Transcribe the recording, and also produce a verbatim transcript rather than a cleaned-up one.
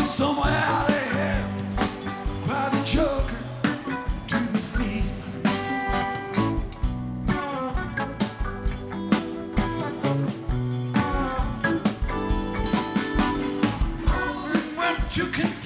Somewhere out of here, by the joker to the thief. What you can